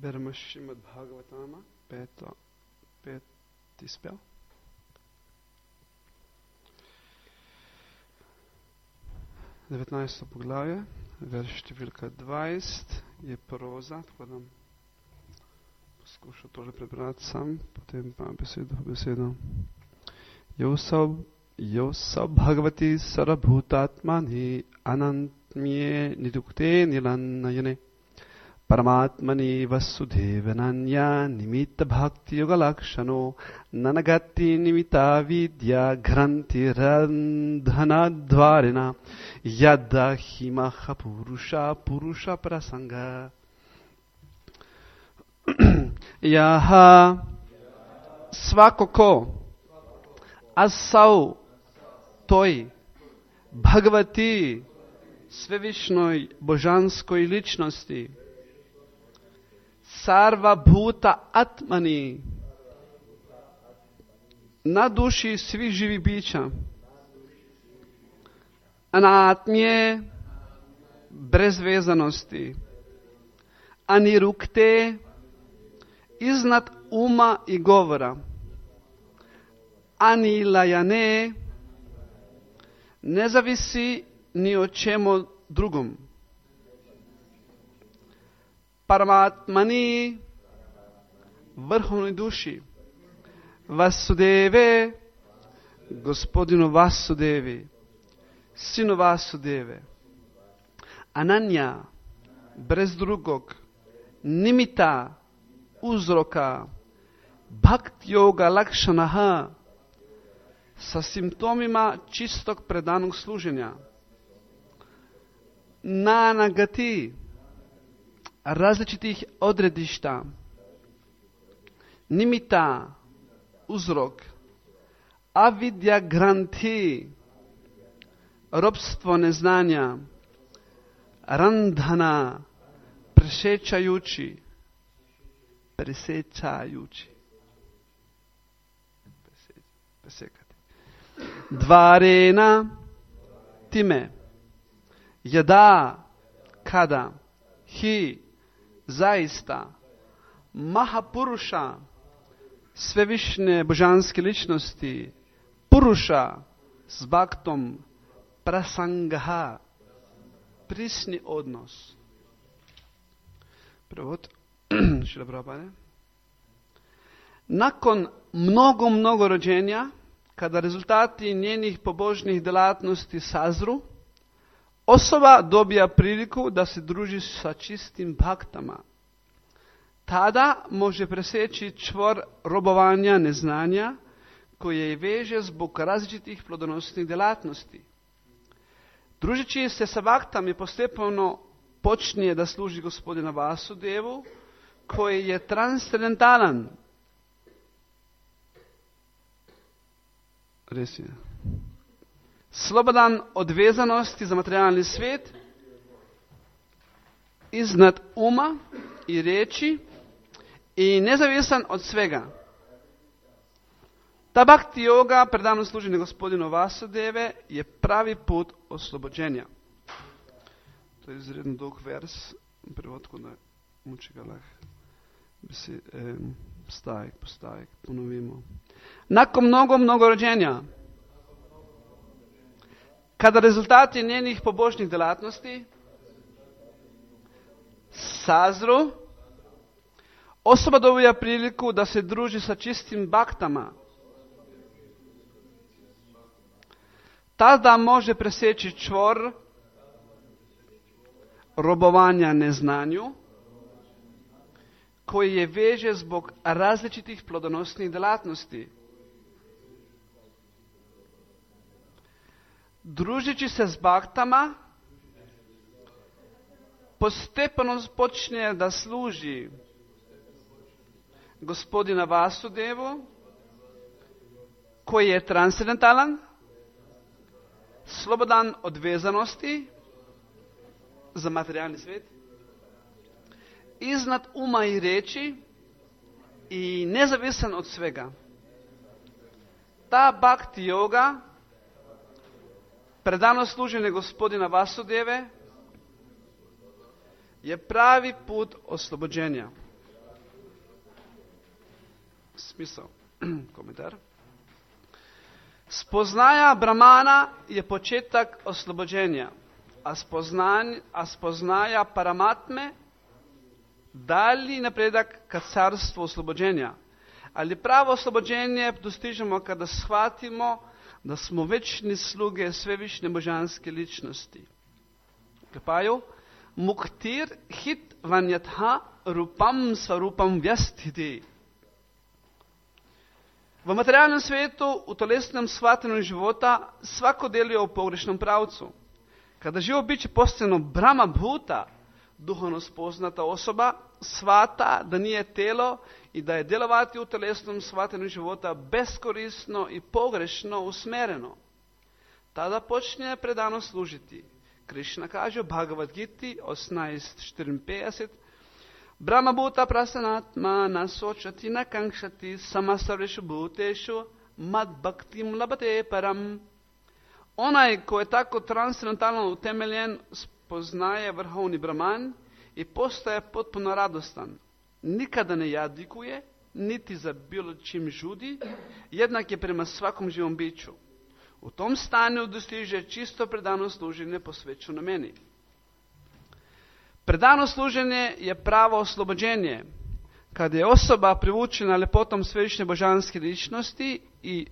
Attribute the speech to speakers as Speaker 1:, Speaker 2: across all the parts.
Speaker 1: Beremo Šrimad Bhagavatama, peti spel. Devetnajsto poglavje, verš številka 20 je proza, tako da poskušam tole prebrati sam, potem pa besedo. Yosa Bhagavati Sarabhutatmani Anantmye Nidukte Nilanayane Paramatmani Vasudevananya Nimitta Bhakti Yoga Lakshano Nanagati Nimitta Vidya Granti Randhanadvarena Yadda Himaha Purusha Prasanga Yaha Svakoko Asau Toj Bhagavati Svevišnoj božanskoj ličnosti Sarva Bhuta Atmani na duši svih živih bića Anatmje brez vezanosti Anirukte iznad uma i govora Anilajane ne zavisi ni o čemu drugom. Paramatmani vrhovnoj duši Vasudeve gospodinu Vasudevi sinu Vasudeve Ananya brez drugog Nimita uzroka Bhakti Yoga Lakshanaha sa simptomima čistog predanog služenja Nanagati različitih odredišta Nimita uzrok Avidya Granthi robstvo neznanja Randhana presečajući presekati Dvarena time Yada kada Hi zaista Mahapurusha svevišnje božanske ličnosti Purusha s bhaktom Prasangaha prisni odnos. Prevod Šrila Prabhupada. Nakon mnogo rođenja, kada rezultati njenih pobožnih djelatnosti sazru, osoba dobija priliku da se druži sa čistim bhaktama. Tada može preseći čvor robovanja neznanja koje je veže zbog različitih plodonosnih djelatnosti. Družeći se sa bhaktami postepeno počinje da služi gospodina Vasudevu koji je transcendentalan. Slobodan od vezanosti za materijalni svijet, iznad uma i riječi i nezavisan od svega. Ta bhakti yoga, predano služenje gospodinu Vasudeve, je pravi put oslobođenja. To je izredno dug vers, prevodko da muči ga lah. Stavek po stavek, ponovimo. Nakon mnogo rođenja, kada rezultati njenih pobožnih djelatnosti sazru, osoba dobija priliku da se druži sa čistim bhaktama. Tada može preseći čvor robovanja neznanju koji je veže zbog različitih plodonosnih djelatnosti. Družeći se s bhaktama, postepeno počne da služi gospodina Vasudevu, koji je transcendentalan, slobodan od vezanosti za materijalni svijet, iznad uma i riječi i nezavisan od svega. Ta bhakti yoga, predano služenje gospodina Vasudeve, je pravi put oslobođenja. smisao. Komentar. Spoznaja Brahmana je početak oslobođenja, a spoznaja Paramatme dalji napredak ka carstvu oslobođenja. Ali pravo oslobođenje dostižemo kada shvatimo da smo večni sluge svevišnje božanske ličnosti. Klepaju, muktir hit vanyatha rupam svarupam vyasthiti. V materialnem svijetu, u telesnom shvatanju života, svako djeluje u pogrešnom pravcu. Kada živo biće postane Brahma Bhuta, duhovno spoznata osoba, shvata da nije telo i da je djelovati u telesnom shvatanju života beskorisno i pogrešno usmjereno. Tada počne predano služiti. Krishna kaže u Bhagavad Giti 18.54: Brahma Bhuta prasanatma nasočati nakankšati samasarvešu bhutešu mad bhaktim labate param. Onaj ko je tako transcendentalno utemeljen spoznaje vrhovni Brahman i postaje potpuno radostan. Nikada ne jadikuje, niti za bilo čim žudi, jednak je prema svakom živom biću. U tom stanju dostiže čisto predano služenje posvećeno meni. Predano služenje je pravo oslobođenje. Kada je osoba privučena lepotom svevišnje božanske ličnosti i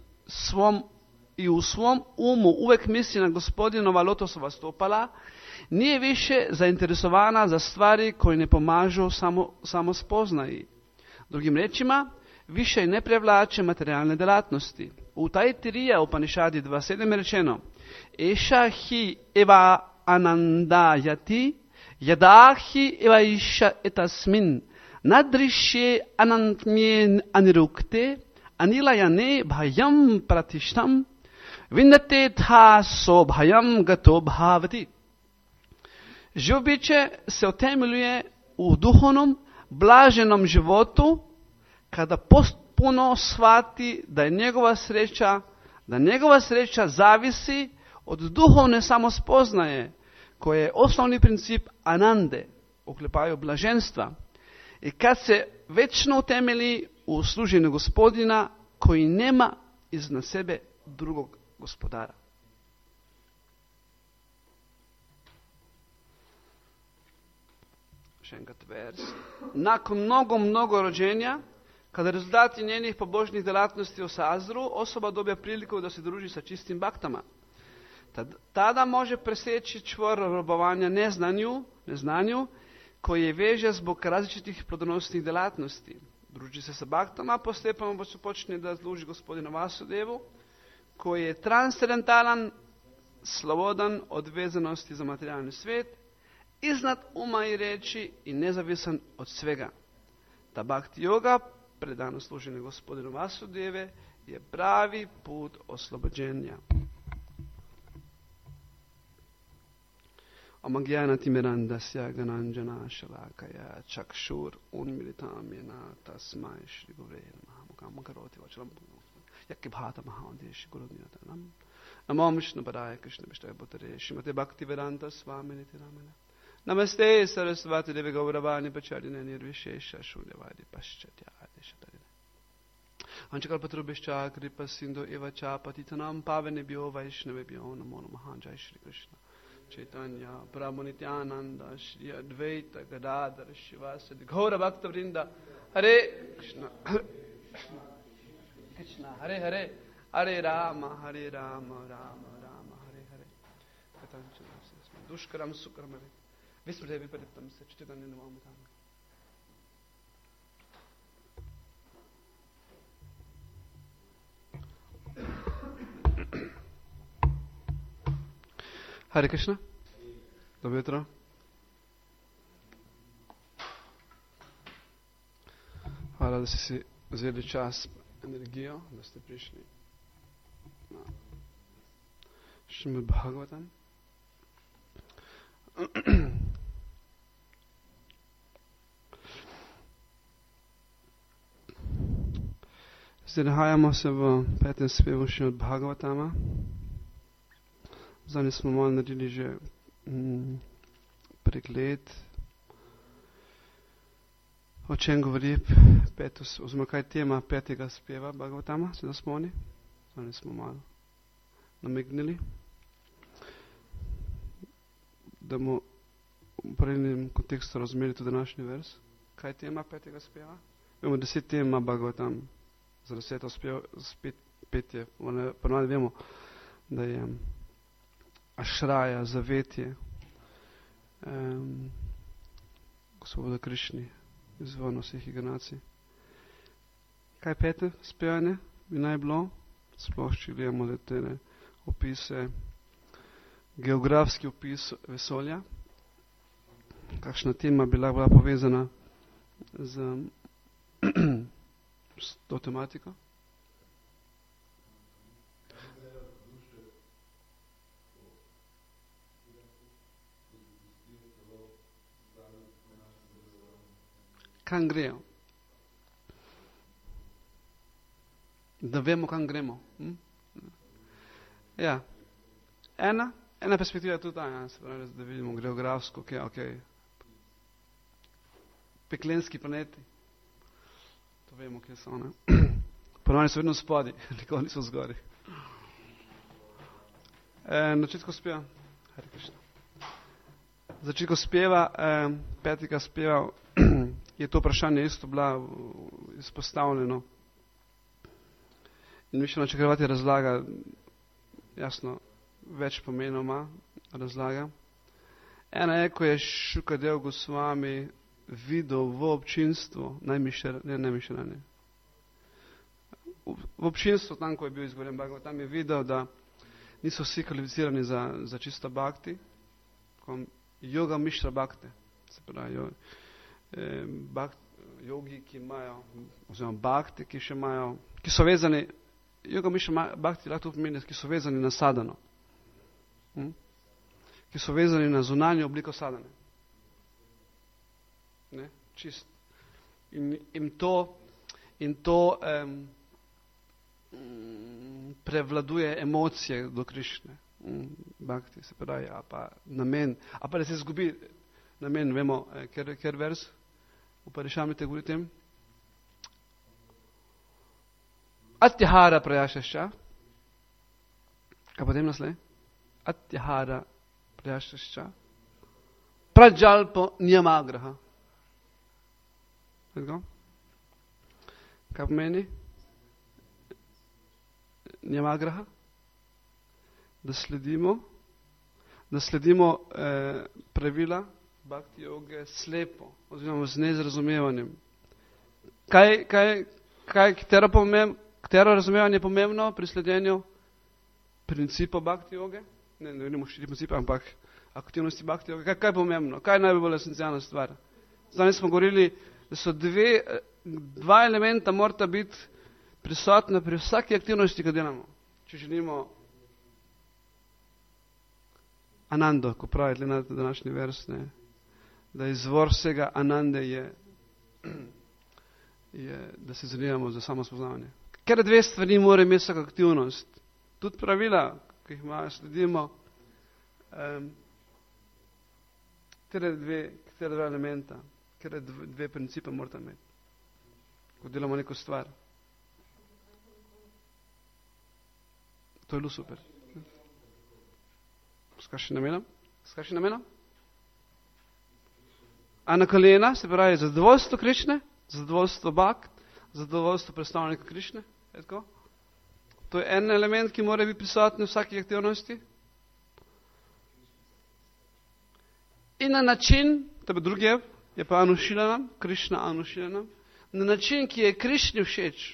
Speaker 1: u svom umu uvijek misli na gospodinova lotosova stopala, nije više zainteresovana za stvari koje ne pomažu samo spoznaji. Drugim rečima, više ne prevlače materijalne djelatnosti. U Taittiriya Upanishadi 2.7 je rečeno: Eša hi eva anandayati yada hi eva isha etasmin nadrishye anantmye anirukte anilayane bhayam pratishtam vindate tha so bhayam gato bhavati. Živo biće se utemeljuje u duhovnom, blaženom životu kada potpuno shvati da njegova sreća zavisi od duhovne samospoznaje, koje je osnovni princip anande, uklepaju blaženstva. I kad se večno utemeli u služenju gospodina koji nema iznad sebe drugog gospodara. Nakon mnogo rođenja, kada rezultati njenih pobožnih djelatnosti osazru, osoba dobija priliku da se druži sa čistim baktama. Tada može presjeći čvor robovanja neznanju koji je veže zbog različitih plodonosnih djelatnosti. Druži se sa baktama, postepeno počne da služi gospodina Vasudevu, koji je transcendentalan, slobodan od vezanosti za materijalni svijet, iznad uma i reči i nezavisan od svega. Ta bhakti yoga, predano služenje gospodinu Vasudeve, je pravi put oslobođenja. Omagyanatimirandasya gananjana shalakaya chakshur unmilitam yena tasmai shri gurave namaha mukam karoti vachalam yakki bhata mahadeshi guruniratanam namo vishnu padaya krishna vishnaye bhutare shrimate bhaktivedanta swamini tiramana namaste sarasvati devi gauravani pacharine nirvishesha shunyavadi paschatya shatarine anchakalpatrubhishcha kripa sindhu eva cha patitanam pavanebhyo vaishnavebhyo namo namaha. Jai Shri Krishna Chaitanya Prabhu Nityananda Shri Advaita Gadadhara Shivasadi Gaura Bhakta Vrinda. Hare Krishna Krishna Hare Hare Hare Rama Hare Rama Rama Rama Hare Hare Katanchana Dushkaram Sukram Vismrdevi Paritam Sachitanya Namamitam. Hare Krishna. Dobro jutro. Hvala da ste si vzeli čas, energijo, da ste prišli na Šrimad Bhagavatam. Zdaj nahajamo se v 5. spevu Šrimad Bhagavatama. Zdaj smo malo naredili že pregled o čem govori oziroma kaj je tema 5. speva Bhagavatama, se da spomni? Oni smo malo namignili, da bomo v pravilnem kontekstu razumeli tudi današnji vers. Kaj je tema 5. speva? Vemo, 10 tema Bhagavatam, za 10. petje. Ponovno vemo, da je ašraja, zavetje, Gospoda Krišni, izvor vseh inkarnacij. Kaj 5. spevanje bi naj bilo? Sploh, če gledamo za te opise, geografski opis vesolja. Kakšna tema bi lahko bila povezana z to tematiko? Kam grejo? Da vemo, kam gremo. Ja. Ena perspektiva je tudi ta, da vidimo geografsko, okay. Peklenski planeti. To vemo, kje so, ne? Ponovno so vedno spodi, nikoli niso zgori. Začetku speva, Hare Krishna. Začetku speva, 5. speva, je to vprašanje isto bila izpostavljeno. In Višnu Čakravati razlaga, jasno, več pomenoma razlaga. Ena je, ko je Šukadev Gosvami videl v občinstvu, v občinstvu, tam, ko je bil izgovorjen Bhagavad, tam je videl, da niso vsi kvalificirani za čisto bhakti, yoga mišra bhakti, se pravi, jogi, ki imajo, oziroma bhakti, ki še imajo, ki so vezani, yoga mišra bhakti lahko pomeni, ki so vezani na sadhano, ki so vezani na zunanjo obliko sadhane. Ne, čist. In to prevladuje emocije do Krišne. Bhakti, se pravi, a pa namen, a pa da se izgubi namen, vemo, ker vers v Parišamrite govori tem. Atyahara prajašašča. Kaj potem naslej? Atyahara prajašašča. Prajalpo niyamagraha. Kaj pomeni? Niyamagraha? Da sledimo pravila bhakti joge slepo, oziroma z nezrazumevanjem. Katero razumevanje je pomembno pri sledenju principa bhakti joge? Ne vidimo štiri principe, ampak aktivnosti bhakti joge. Kaj je pomembno? Kaj je najbolj esencialna stvar? Zdaj smo govorili, da so dva elementa morata biti prisotna pri vsaki aktivnosti, ki delamo. Če želimo Anando, ko pravi na današnji vers, ne, da izvor vsega Anande je, da se zanimamo za samo spoznavanje. Ker dve stvari mora imeti vsaka aktivnost. Tudi pravila, ki jih imajo, sledimo, katere dva elementa, katere dve principe morata imeti, ko delamo neko stvar. To je bilo super. S kakšnim namenom? A na kolena, se pravi, zadovoljstvo Krišne, zadovoljstvo bhakt, zadovoljstvo predstavnika Krišne. To je en element, ki mora biti prisoten v vsaki aktivnosti. In na način, to je drugi je pa anušilanam, Krišna anušilanam, na način, ki je Krišni všeč.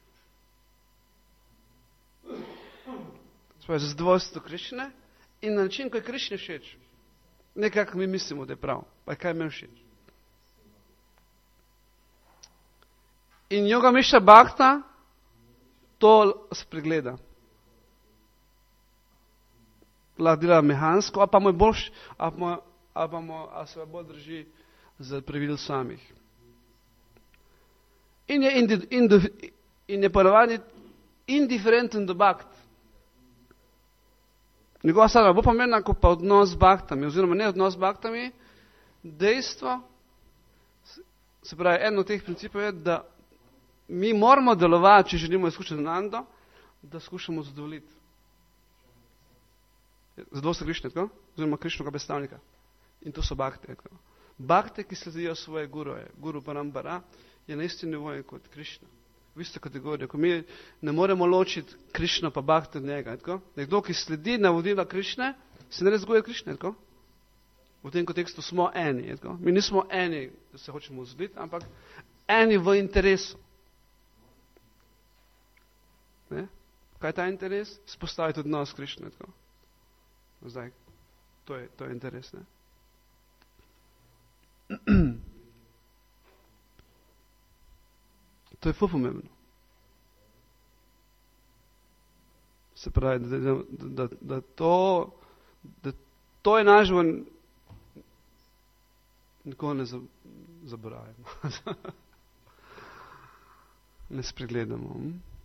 Speaker 1: To je zadovoljstvo Krišne in na način, ko je Krišni všeč. Nekako mi mislimo, da je prav, pa kaj me všeč. In yoga mišra bhakta to spregleda. Lahko dela mehansko, a se bolj drži za pravil samih. In je ponavadi indiferenten do bhakt. Njegova sadhana bo pomembna, ko pa odnos z bhaktami, oziroma ne odnos z bhaktami, dejstvo, Se pravi, eno od teh principov je, da mi moramo delovati, če želimo izkušati Nando, da skušamo zadovoljiti. Zadovoljstvo Krišne, tako? Oziroma Krišnega predstavnika. In to so bakte. Tako? Bakte, ki sledijo svoje guroje, guru Parambara, je na isti nivoju kot Krišna. V isto kategorijo. Ko mi ne moremo ločiti Krišno pa bakte od njega. Tako? Nekdo, ki sledi navodila Krišne, se ne razgoje Krišne. Tako? V tem kontekstu smo eni. Tako? Mi nismo eni, da se hočemo vzliti, ampak eni v interesu. Ne? Kaj je ta interes? Spostaviti odnos Krišne. Tako? Zdaj, to je interes. Ne? To je pomembno. Se pravi, da to je naš nikoli ne zaboravimo. Ne spregledamo.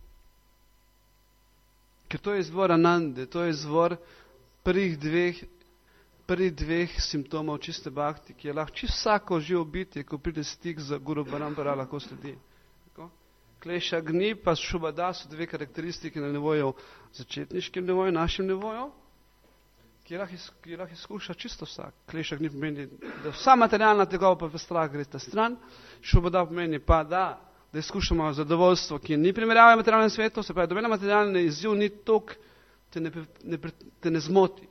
Speaker 1: Ker to je izvor Anande, to je izvor prvih dveh simptomov čiste bhakti, ki je lahko čisto vsako živo bitje, ko pride stik za Guru Parampara, lahko sledi. Kleša Agni pa Šubada so dve karakteristike na nivoju, začetniškem nivoju, našem nivoju, ki lahko izkuša čisto vsak. Kleša Agni pomeni, da vsa materialna tegova pa v strah gre ta stran, Šubada pomeni pa, da izkušamo zadovoljstvo, ki ni primerjava v materialnem svetu, se pravi, dobena materialni izziv ni tok, te ne zmoti.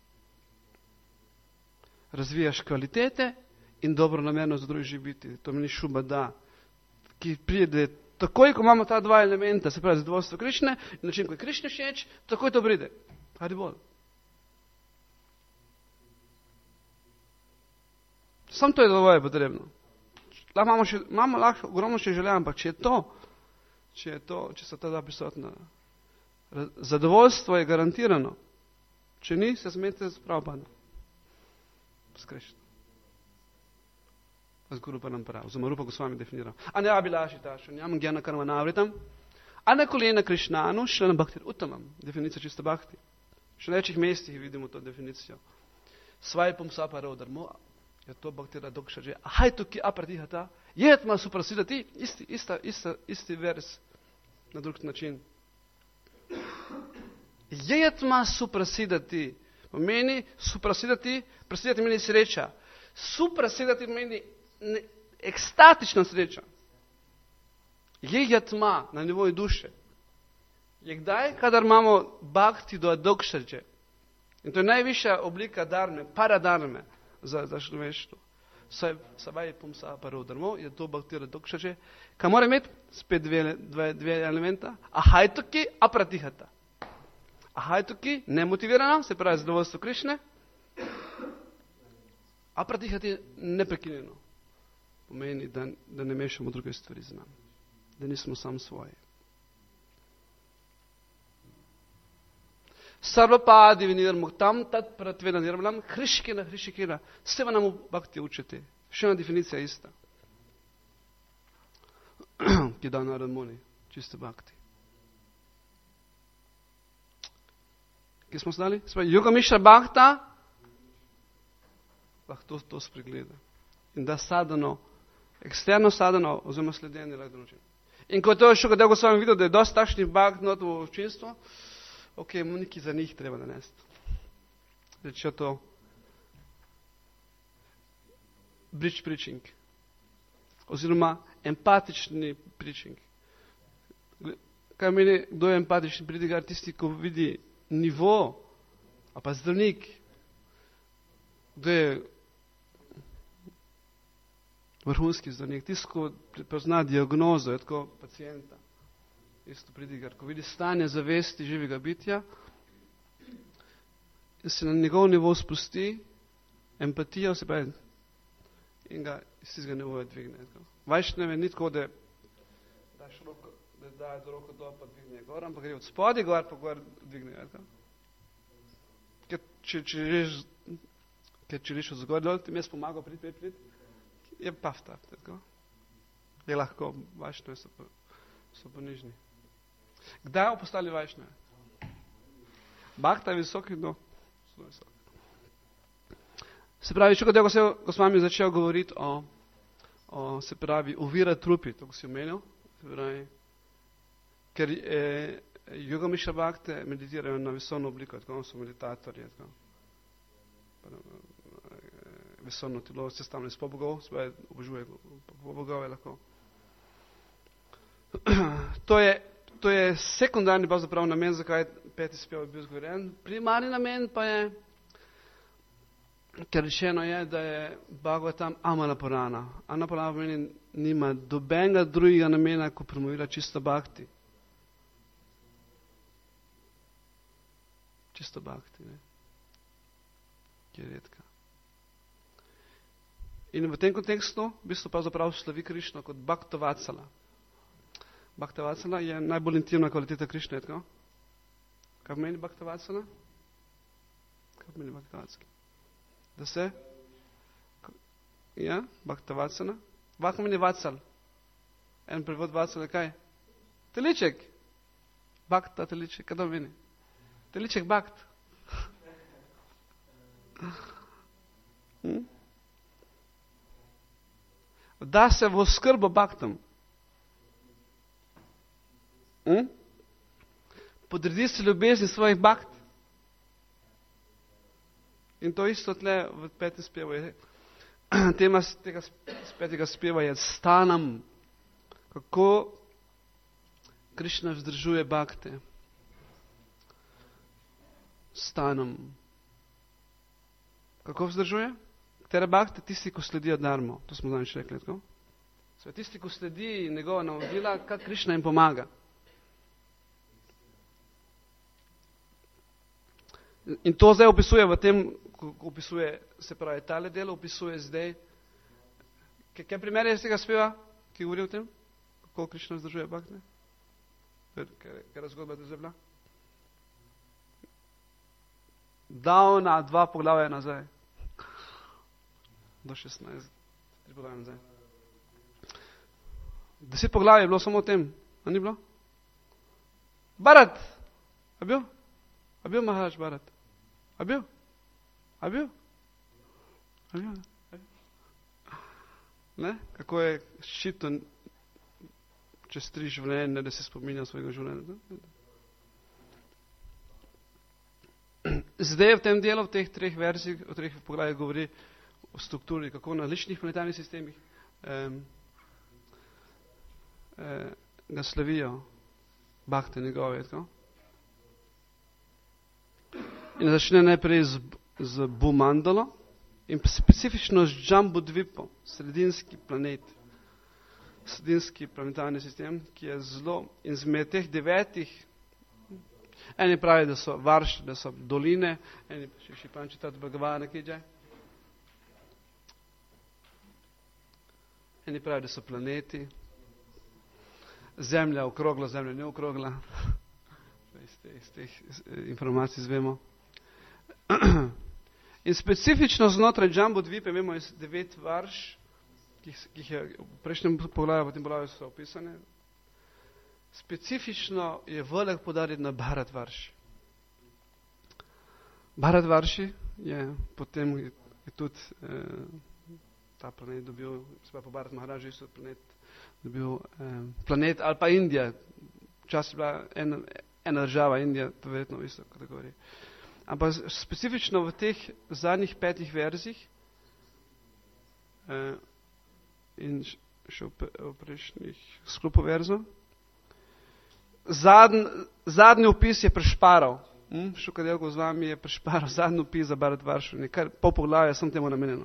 Speaker 1: Razvijaš kvalitete in dobro namerno za drugi živiti. To meni Šubada, ki pride takoj, ko imamo ta dva elementa, se pravi zadovoljstvo Krišne in način, ko je Krišne všeč, takoj to pride. Haribol. Samo to je dovolj potrebno. Imamo lahko ogromno še želja, ampak če so ta dva prisotna, zadovoljstvo je garantirano. Če ni, se smete spravo padno. Skrešno. Guru Parampara, oziroma Rupa Gosvami definiral. Anya Abhilashitashu, Nyam Gyana Karma Navritam, Anakulena Krishnanu, Šlana Bhaktir Uttamam, definicija čiste bhakti. Še na večjih mestih vidimo to definicijo. Svajpom saparo dharmo, je to Bhaktira Dokšađe, ahajtuki apratihata, jetma suprasidati, isti vers na drug način. Jetma suprasidati, pomeni suprasidati, prasidati meni sreča. Suprasidati meni ekstatična sreča. Je jatma na nivoju duše. Je kdaj, kadar imamo bhakti do adokšađe. In to je najvišja oblika dharme, paradarme za človeštvo. Savaj pumsa parodharmo, je to bhaktira adokšađe, kaj mora imeti spet dve elementa. Ahajtuki apratihata. Ahajtuki, nemotivirana, se pravi zadovoljstvo Krišne. Apratihati neprekinjeno. Pomeni, da ne mešamo druge stvari z nami. Da nismo sam svoji. Sarvapadi vinirmuktam tat pratvena nirmalam Hrishikina. Seva nam bhakti učiti. Še ena definicija ista. Ki je dana Radmuni. Čiste bhakti. Kje smo stali? Yoga Mishra Bhakta lahko to spregleda. In da sadano, eksterno sadano, oziroma sledenje lahko določen. In ko je to še kadar Gosvami videl, da je dosti takšnih bhakt not v občinstvo, mu neki za njih treba nanesti. Reče to bridge preaching. Oziroma empatični preaching. Kaj meni, kdo je empatični predigar? Tisti, ko vidi nivo, a pa zdravnik, kdo je vrhunski zdravnik, tisti, ko prepozna diagnozo, je tako pacijenta. Isto predigar, ko vidi stanje zavesti živega bitja in se na njegov nivo spusti, empatija, se pravi, in ga iz tistega nivoja dvigne. Vajšneve ni tako, da daje do roko dol, pa dvigne gor, ampak gre od spodaj gor, pa gor dvigne. Ker če reš od zgor dol, ti mi jaz pomagal prid, je pafta. Je lahko, vajšneve so ponižni. Kdaj bomo postali vajšneve? Bhakta je visoki, no. Se pravi, ko Gosvami začel govoriti o se pravi, ovira trupi, to si omenil, ker Yoga Mišra Bhakte meditirajo na visovno obliko, tako so meditatorji, tako. Visovno telo sestavljeno iz pobogov, svoje obožuje pobogove lahko. To je sekundarni pravzaprav namen, zakaj peti spev je bil zgovorjen. Primarni namen pa je, ker rečeno je, da je Bhagavatam Amala Purana. Amala Purana pomeni, nima dobenega drugega namena, ko promovira čisto bhakti. Čisto bhakti, ne? Ki je redka. In v tem kontekstu v bistvu pravzaprav slavi Krišno kot Bhaktavatsala. Bhaktavatsala je najbolj intimna kvaliteta Krišne, tako? Kaj pomeni Bhaktavatsala? Kaj pomeni Bhaktavatsala? Da se? Ja, Bhaktavatsala. Vak pomeni vatsal. En prevod vatsal je kaj? Teliček. Bhakta teliček. Kaj to pomeni? Teliček bhakt. Da se v oskrbo bhaktom. Podredi se ljubezni svojih bhakt. In to isto tle v petem spevu je. Tema tega petega speva je stanam. Kako Krišna vzdržuje bhakte. Stanam. Kako vzdržuje? Katere bhakte? Tisti, ko sledijo dharmo. To smo danes rekli, tako? Sve tisti, ko sledi njegova navodila, kak Krišna jim pomaga. In to zdaj opisuje v tem, ko opisuje, se pravi, tale delo opisuje zdaj. Kaj primer je z tega speva, ki govori o tem? Kako Krišna vzdržuje bhakte? Kaj razgodba je zdaj bila? Davna 2 poglavja nazaj. Do 16. 3 poglavja nazaj. 10 poglavja je bilo samo o tem. A ni bilo? Bharat! A bil? A bil Maharaj Bharat? A bil? A bil? A bil? Ne? Kako je ščito čez 3 življenja, da se spominja svojega življenja. Zdaj v tem delu, v teh 3 verzih, v 3 poglavjih govori o strukturi, kako na ličnih planetarnih sistemih ga slavijo bhakte njegove. Tako? In začne najprej z Bhumandalo in specifično z Jambudvipo, sredinski planet, sredinski planetarni sistem, ki je zelo, in zmed teh 9, eni pravi, da so varši, da so doline, eni še pančitat Bhagavana Kidžaj, eni pravi, da so planeti, zemlja okrogla, zemlja ne okrogla, iz teh informacij zvemo. In specifično znotraj Jambudvipe vemo iz 9 varš, ki jih je v prejšnjem poglavju, v tem poglavju so opisane. Specifično je velik poudarek na Bharatvarši. Bharatvarši je potem je tudi ta planet dobil, se po Bharat Maharaži so planet dobil planet ali pa Indija. Včasih je bila ena država, Indija, to verjetno v isto kategoriji. Ampak specifično v teh zadnjih 5 verzih in še v prejšnjih sklopov verzov, zadnji opis je prešparal. Šukadelko z vami je prešparal zadnji opis za Bharatvarši. Nekaj pol poglavja sem temu namenjeno.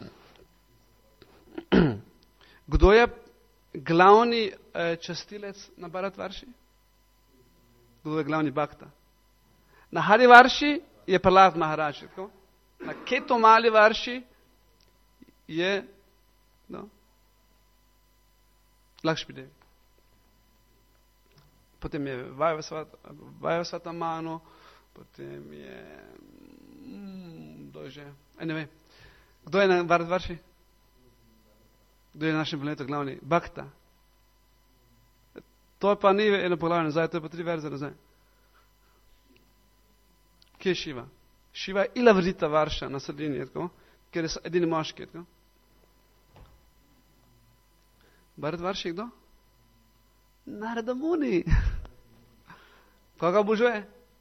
Speaker 1: Kdo je glavni častilec na Bharatvarši? Kdo je glavni bhakta? Na Harivarši je Prahlad Maharaj. Na Ketomali Varši je Lakshmi Devi. Potem je Vajvasvata Manu, potem je kdo je že? Ne vem. Kdo je na Bharatvarši? Kdo je na našem planetu glavni? Bhakta. To pa ni eno poglavje nazaj, to je pa 3 verze nazaj. Kje je Šiva? Šiva je Ilavrita Varša na sredini, ker je edini moški. Tako? Bharatvarši je kdo? Narada Muni. Koga obožuje?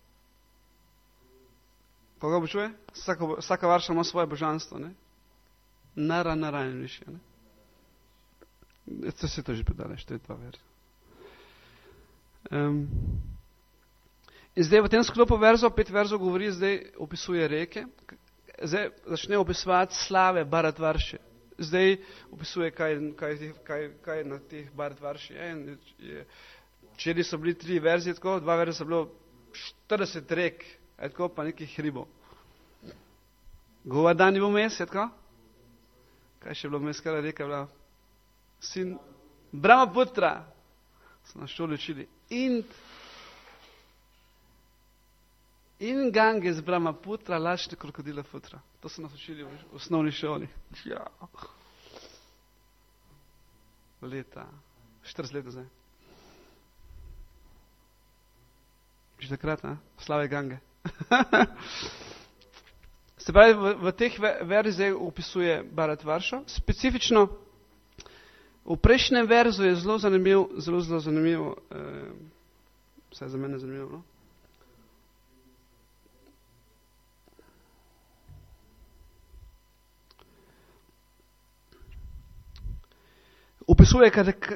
Speaker 1: Koga obožuje? Vsaka varša ima svoje božanstvo, ne? Narayan Rishi, ne? To se to že predale, 4-2 verza. In zdaj v tem sklopu verzov, 5 verzov govori, zdaj opisuje reke. Zdaj začne opisovati slave Bharatvarše. Zdaj opisuje, kaj na teh Bharatvarši je. Včeraj so bili 3 verzije, tako, 2 verzije so bilo 40 rek, tako pa nekih hribov. Govardhan je bil vmes, tako? Kaj še je bilo vmes, kaj reka je bila? Sin Brahmaputra, so na šoli učili. In Ganges Brahmaputra, lačne krokodila futra. To so nas učili v osnovni šoli. Ja. Leta, 40 let zdaj. Že takrat, ne? Slave Gange. Se pravi, v teh verzih opisuje Bharatvaršo. Specifično v prejšnjem verzu je zelo zanimivo, vsaj za mene zanimivo, no? Opisuje,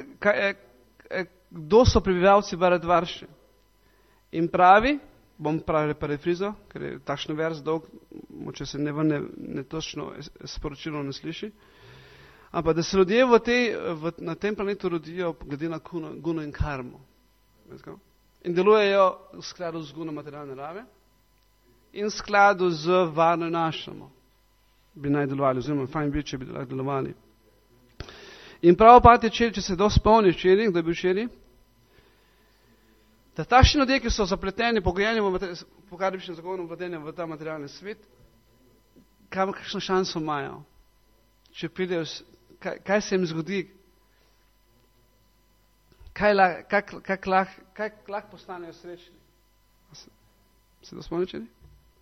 Speaker 1: kdo so prebivalci Bharatvarše. In pravi, bom pravi parafrizo, ker je takšen vers dolg, moče se ne točno sporočilo ne sliši, ampak da se ljudje na tem planetu rodijo glede na guno in karmo. In delujejo v skladu z guno materialne narave in v skladu z varno in našamo. Bi naj delovali, oziroma fajn bi, če bi delovali. In Prabhupada je včeraj, če se kdo spomni včeraj, kdo je bil včeraj, da takšni ljudje, ki so zapleteni, pogojeni po karmičnem zakonu vpleteni v ta materialni svet, kakšno šanso imajo? Če pridejo, kaj se jim zgodi? Kako lahko postanejo srečni? Se to spomni včeraj?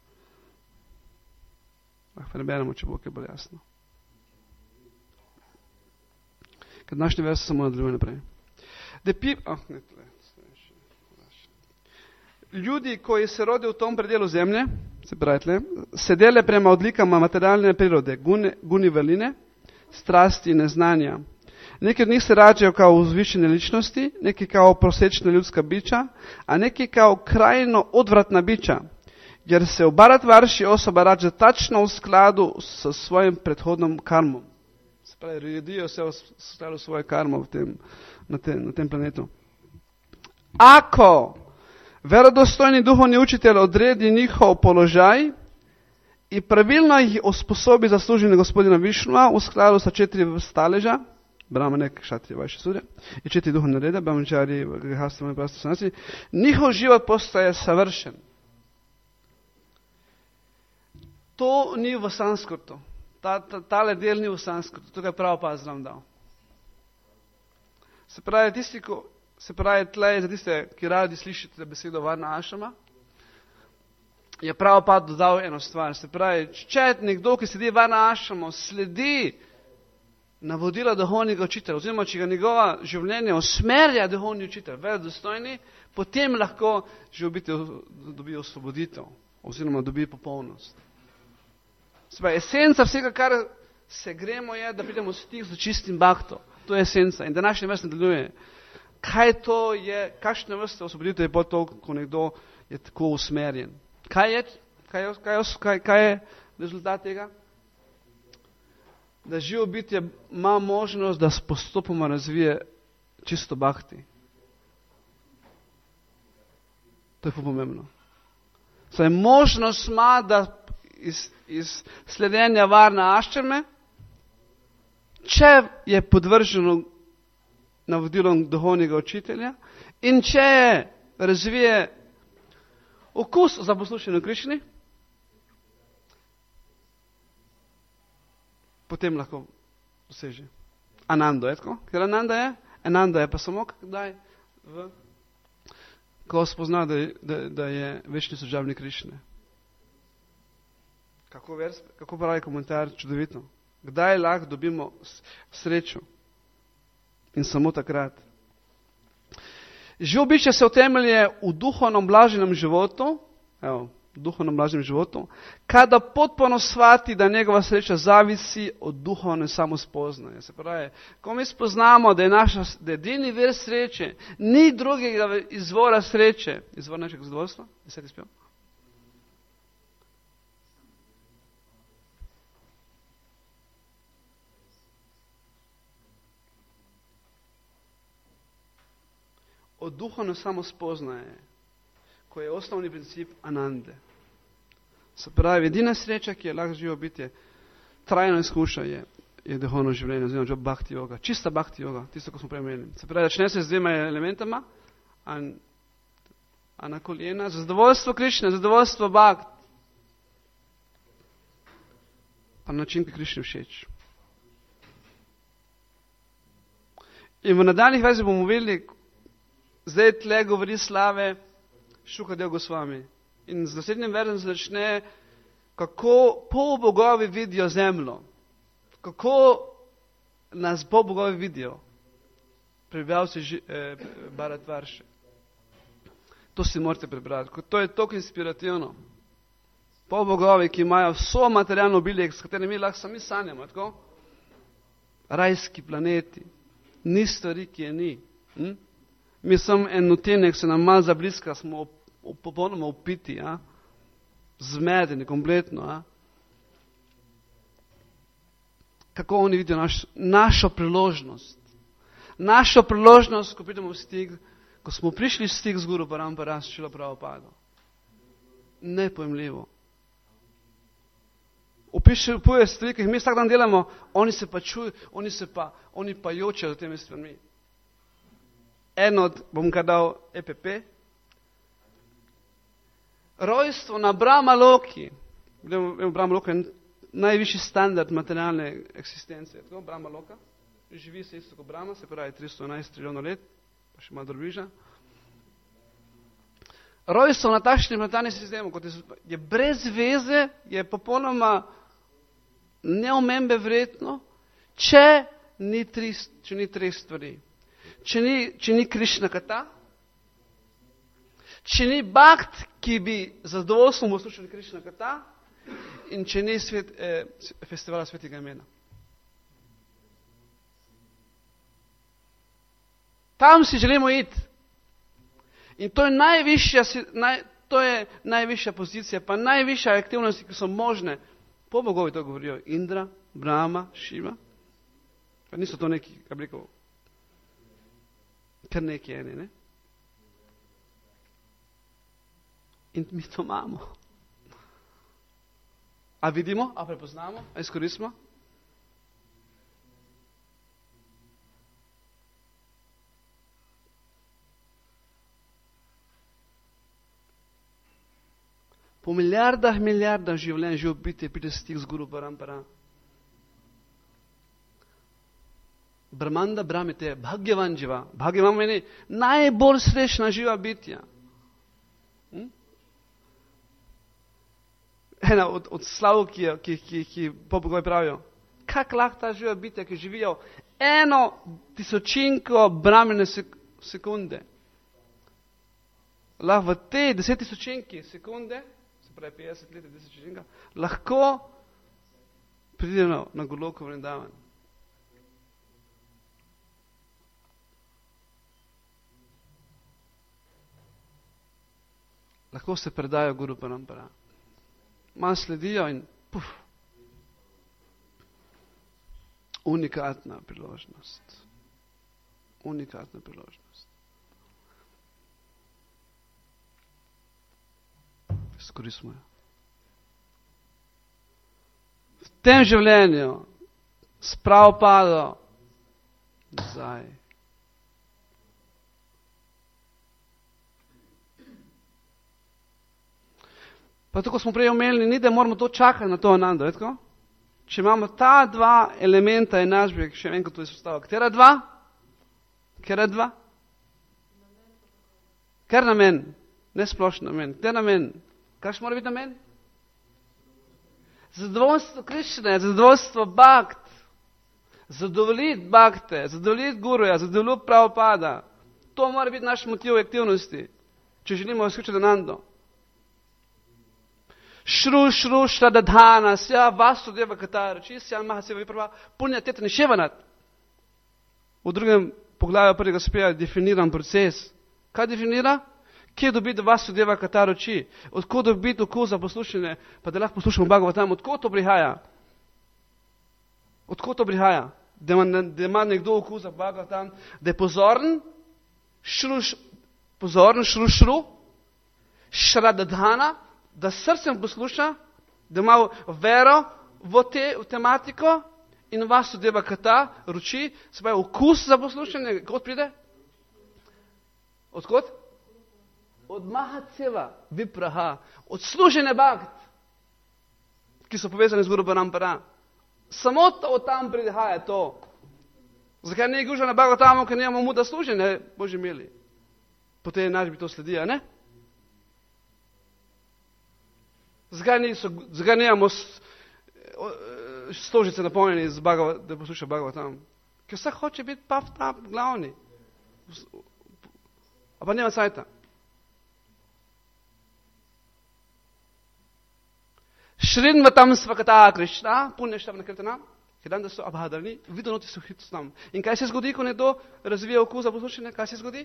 Speaker 1: Lahko preberemo, če bo kaj bolj jasno. Ker današnji vers samo nadaljuje naprej. Ljudi, koji se rode u tom predelu zemlje, se dele prema odlikama materialne prirode, guni vrline, strasti i neznanja. Neki od njih se rađaju kao uzvišene ličnosti, neki kao prosječna ljudska bića, a neki kao krajno odvratna bića, jer se u Bharatvarši osoba rađa tačno u skladu sa svojim prethodnom karmom. Se pravi, rodijo se v skladu svoje karmo na tem planetu. Ako verodostojni duhovni učitelj odredi njihov položaj i pravilno ih osposobi za služenje gospodina Višnua u skladu sa 4 staleža, Brahmane, Kšatrije, Vajše, Sudje, i 4 duhovne reda, Brahmačari, Grihastha, Prasta, Sanasi, njihov život postaje savršen. To ni v sanskrtu. Tale del ni v sanskrtu, tukaj Prabhupada nam dal. Se pravi, tle za tiste, ki radi slišite besedo varna ašama, je Prabhupada dodal eno stvar. Se pravi, če nekdo, ki sedi varna ašama, sledi navodila duhovnega učitelja, oziroma če ga njegova življenje usmerja duhovni učitelj, verodostojni, potem lahko že dobi osvoboditev, oziroma dobi popolnost. Se pravi, esenca vsega, kar se gremo, je, da pridemo v stik z čistim bhakto. To je esenca. In današnji vers nadaljuje. Kaj to je, kakšne vrste osvoboditev je po to, ko nekdo je tako usmerjen? Kaj je rezultat tega? Da živo bitje ima možnost, da postopoma razvije čisto bhakti. To je pomembno. Saj možnost ima, da iz sledenja varna aščerme, če je podvrženo navodilom duhovnega učitelja in če razvije okus za poslušanje Krišni, potem lahko doseže Anando, je tako? Ker Ananda je pa samo kdaj ko spozna, da je večni služabnik Krišne. Kako pravi komentar, čudovito. Kdaj lahko dobimo srečo? In samo takrat. Život bića se utemelje u duhovnom blaženom životu, evo, duhovnom blaženom životu, kada potpuno shvati da njegova sreća zavisi od duhovne samospoznaje. Se pravi, ko mi spoznamo da je edini vir sreće, ni drugega izvora sreće, izvor našeg zadovoljstva, 10. spjev. Od duhovne samospoznaje, koji je osnovni princip anande. Se pravi, edina sreča, ki je lahko živo bitje, trajno izkuša je duhovno življenje, oziroma bhakti yoga, čista bhakti yoga, tisto, ko smo prej omenili. Se pravi, začne se z dvema elementama, a na koljena, zadovoljstvo Krišne, zadovoljstvo bhakt, pa na način, ki Krišni všeč. In v nadaljnih verzih bomo videli, zdaj tle govori Slave Šukadeva Gosvami. In z naslednjim verzom začne, kako polbogovi vidijo zemljo. Kako nas polbogovi vidijo. Prebivalci Bharatvarše. To si morate prebrati. To je toliko inspirativno. Polbogovi, ki imajo vso materialno obilje, s katerimi mi lahko sami sanjamo. Tako? Rajski planeti. Ni stvari, ki je ni. Mi samo en utenek se nam malo zabliska, smo popolnoma upiti, zmedeni, kompletno. Kako oni vidijo našo priložnost. Našo priložnost, ko pridemo v stik, ko smo prišli v stik z Guru Parampara, s Šrila Prabhupada. Nepojemljivo. Opisuje stvari, ki jih mi vsak dan delamo, oni se pa čujo, oni pa jočejo za temi stvarmi. En od, bom ga dal EPP, rojstvo na Brahma Loki. Brahma Loka je najvišji standard materialne eksistence. Tako, Brahma Loka, živi se isto kot Brahma, se pravi 311 trilijonov let, pa še malo drobiža. Rojstvo na takšnem materialnem sistemu, kot je brez veze, je popolnoma neomembe vredno, če ni treh stvari. Če ni Krišna kata, če ni bhakt, ki bi zadovoljstvom poslušali Krišna kata, in če ni festivala svetega imena. Tam si želimo iti. In to je najvišja pozicija, pa najvišja aktivnosti, ki so možne. Po bogovi to govorijo. Indra, Brahma, Šiva. Pa niso to neki, kaj bi rekel, kar neki eni, ne? In mi to imamo. A vidimo, a prepoznamo, a izkoristimo? Po milijardah življenj živo bitje pride stik z Guru Parampara. Brahmanda Brahmite, Bhagyavan živa. Bhagyavan meni najbolj srečna živa bitja. Ena od slav, ki pobogovi pravijo, kak lahko ta živa bitja, ki živijo 1/1000 brahmine sekunde. Lahko v te 10 000 sekunde, se pravi 50 let, 10 000, lahko pridejo na Goloko Vrindavan. Lahko se predajo Guru Parampara. Malo sledijo in puf. Unikatna priložnost. Unikatna priložnost. Izkoristimo jo. V tem življenju spravo pado nazaj. Pa tako smo prej omenili, ni da moramo to čakati na to anando, tako? Če imamo ta dva elementa enačbe, še enkrat to izpostavljam, katera dva? Ker namen, ne splošno namen, katera namen? Kaj mora biti namen? Zadovoljstvo Krišne, zadovoljstvo bhakt. zadovoljiti bhakte, zadovoljiti guruja, zadovoljiti Prabhupada. To mora biti naš motiv aktivnosti, če želimo izključiti Anando. Shru Shradadhana, Sya Vasudeva Katara, Sya Mahaseva Viprava, Punya Teta Nishevanat. V drugem poglavju prvega sprejela definiran proces. Kaj definira? Kje dobiti Vasudeva Katara oči? Odkud dobiti okus za poslušanje, pa da lahko poslušamo Bhagavatam? Odkud to prihaja? Odkud to prihaja? Da ima nekdo okus za Bhagavatam, da je pozoren, shru, Shradadhana, da srcem posluša, da ima vero v tematiko in Vasudeva Kata, ruči, se pravi okus za poslušanje. Kod pride? Odkot? Od Mahaseva Vipraha, od služenja bhakt, ki so povezani z Guru Parampara. Samo to od tam prihaja to. Zakaj ne guža na Bhagavatamu, ker nimamo muda služenja, Bože mili. Po tej enačbi to sledi, ne? Zakaj nimamo stožice napolnjeni, da posluša Bhagavatam? Ker vsak hoče biti pa glavni. A pa nema sajta. Shrinvatam svakata Krishna, punešavna kirtana, Hridanda so abhadarni, vidonoti so hitosnam. In kaj se zgodi, ko nekdo razvija okus za poslušanje? Kaj se zgodi?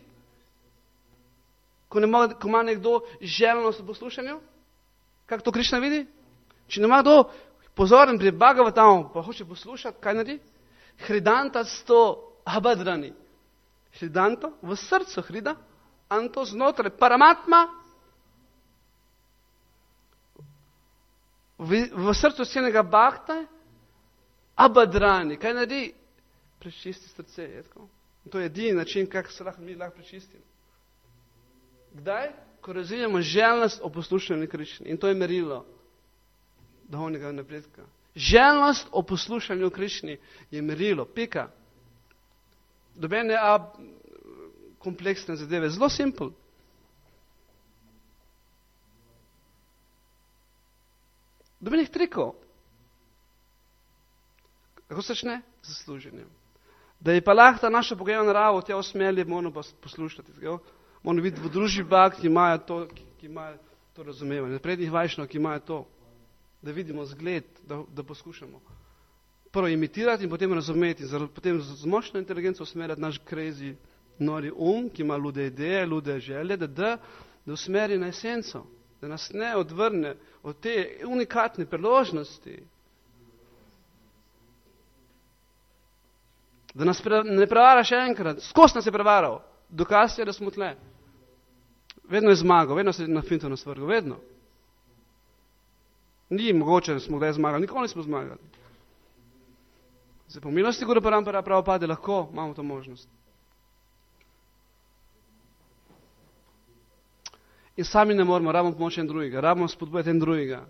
Speaker 1: Ko ima nekdo željenost v poslušanju? Kako to Krishna vidi? Če nema kdo pozoren pri Bhagavatamu, pa hoče poslušati, kaj naredi? Hridanta sto abhadrani. Hridanto v srcu hrida, anto znotraj paramatma, v srcu scenega bhakta, abhadrani. Kaj naredi? Prečisti srce. Je tako? To je edini način, kako se mi lahko prečistimo. Kdaj? Ko razvijamo željnost o poslušanju Krišne. In to je merilo duhovnega napredka. Željnost o poslušanju Krišne je merilo. Pika. Dobene kompleksne zadeve. Zelo simpel. Dobenih trikov. Kako se začne? Z služenjem. Da je pa lahko ta naša pogojna narava v te osmelje, moramo pa poslušati. Moramo biti v družbi bhakt, ki imajo to razumevanje. Naprednih vajšnov, ki imajo to. Da vidimo zgled, da poskušamo. Prvo imitirati in potem razumeti. Potem z močno inteligenco usmerjati naš crazy, nori ki ima lude ideje, lude želje, da usmeri na esenco. Da nas ne odvrne od te unikatne priložnosti. Da nas ne prevara še enkrat. Skozi nas je prevaral. Dokaz je, da smo tle. Vedno je zmagal, vedno se je na finto nasvrgal, vedno. Ni mogoče, da smo kdaj zmagali, nikoli nismo zmagali. Zdaj, po milosti Guru Parampara Prabhupada lahko imamo to možnost. In sami ne moramo, rabimo pomoč en drugega, rabimo spodbujati en drugega.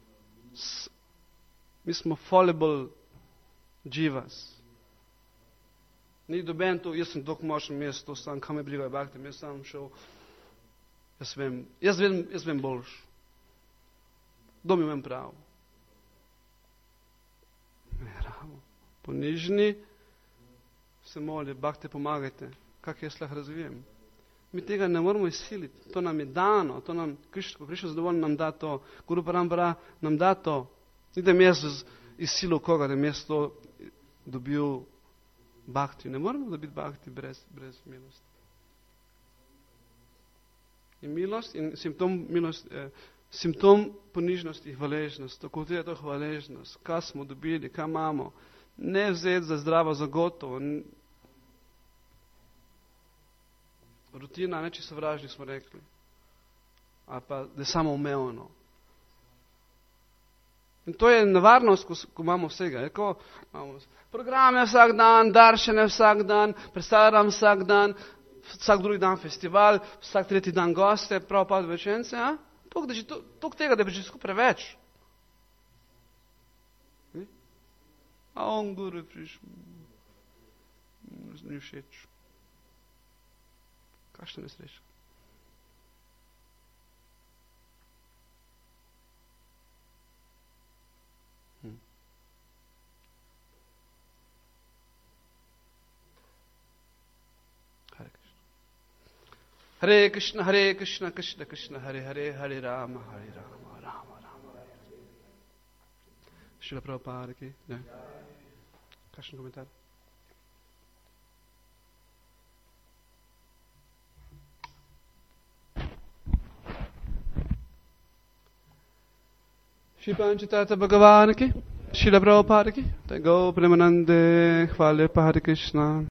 Speaker 1: Mi smo fallible dživas. Ni doben to, jaz sem dok močen mesto, sam, kam me briga bhakti, jaz sam šel, jaz vem boljš. Kdo mi vem prav? Ne, ramo. Ponižni se moli, bhakti pomagajte, kak jaz lahko razvijem. Mi tega ne moramo izsiliti, to nam je dano, to nam, Krišna zadovoljno nam da to, Guru Parampara nam da to. Ni da mi jaz izsilil koga, da mi jaz to dobil bhakti. Ne moramo dobiti bhakti brez milosti. In milost, in simptom ponižnosti je hvaležnost. Tako je to hvaležnost. Kaj smo dobili, kaj imamo. Ne vzeti za zdravo, za gotovo. Rutina, ne če sovražni smo rekli. Ali pa, da je samo umevno. In to je nevarnost, ko imamo vsega. Ko imamo programe vsak dan, daršene vsak dan, predstavljam vsak dan, vsak drugi dan festival, vsak tretji dan goste, prav pa večence. Tok tega, da je že skupaj preveč. A on guru je prišel. Ni všeč. Kakšna nesreča. Hare Krishna, Krishna Krishna, Hare Hare, Hare Rama, Rama Rama. Srila Prabhupada ki jai. Question, comentário? Shri Panchitata Bhagavan ki, Srila Prabhupada ki, Go Premanande, Hvala Hare Krishna.